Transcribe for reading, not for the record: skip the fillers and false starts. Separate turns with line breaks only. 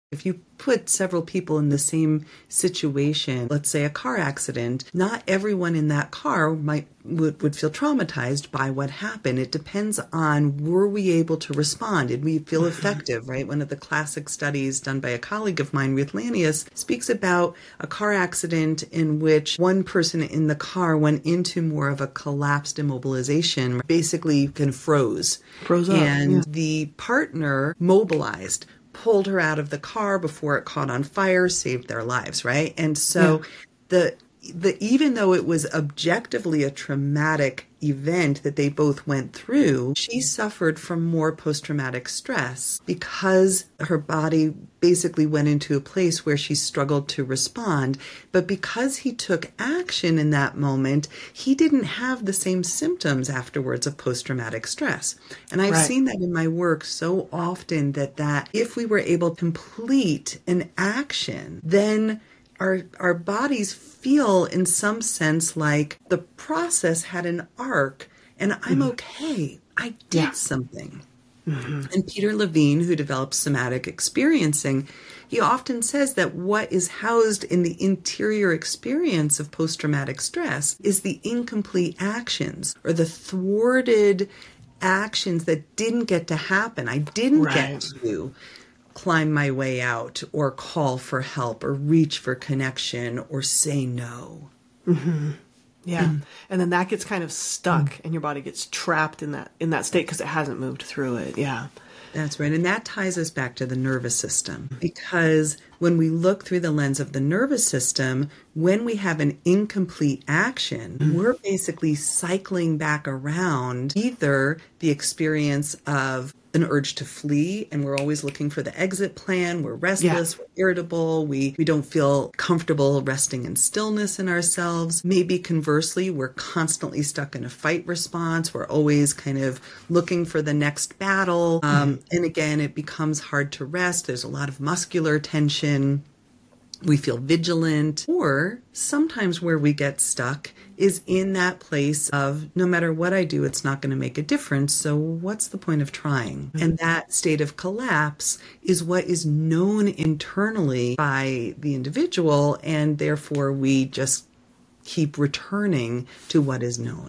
If you put several people in the same situation, let's say a car accident, not everyone in that car would feel traumatized by what happened. It depends on, were we able to respond? Did we feel effective, right? One of the classic studies done by a colleague of mine, Ruth Lanius, speaks about a car accident in which one person in the car went into more of a collapsed immobilization, basically kind of froze up, and the partner mobilized, pulled her out of the car before it caught on fire, saved their lives, right? And so the even though it was objectively a traumatic event that they both went through, she suffered from more post-traumatic stress because her body basically went into a place where she struggled to respond. But because he took action in that moment, he didn't have the same symptoms afterwards of post-traumatic stress. And I've seen that in my work so often, that if we were able to complete an action, then our bodies feel in some sense like the process had an arc and I'm okay. I did something. And Peter Levine, who develops somatic experiencing, he often says that what is housed in the interior experience of post-traumatic stress is the incomplete actions or the thwarted actions that didn't get to happen. I didn't get to climb my way out or call for help or reach for connection or say no.
Yeah. And then that gets kind of stuck and your body gets trapped in that state because it hasn't moved through it. Yeah.
That's right. And that ties us back to the nervous system, because when we look through the lens of the nervous system, when we have an incomplete action, we're basically cycling back around either the experience of an urge to flee, and we're always looking for the exit plan. We're restless, we're irritable, we don't feel comfortable resting in stillness in ourselves. Maybe conversely, we're constantly stuck in a fight response. We're always kind of looking for the next battle. And again, it becomes hard to rest. There's a lot of muscular tension. We feel vigilant, or sometimes where we get stuck is in that place of no matter what I do, it's not going to make a difference. So what's the point of trying? And that state of collapse is what is known internally by the individual. And therefore we just keep returning to what is known.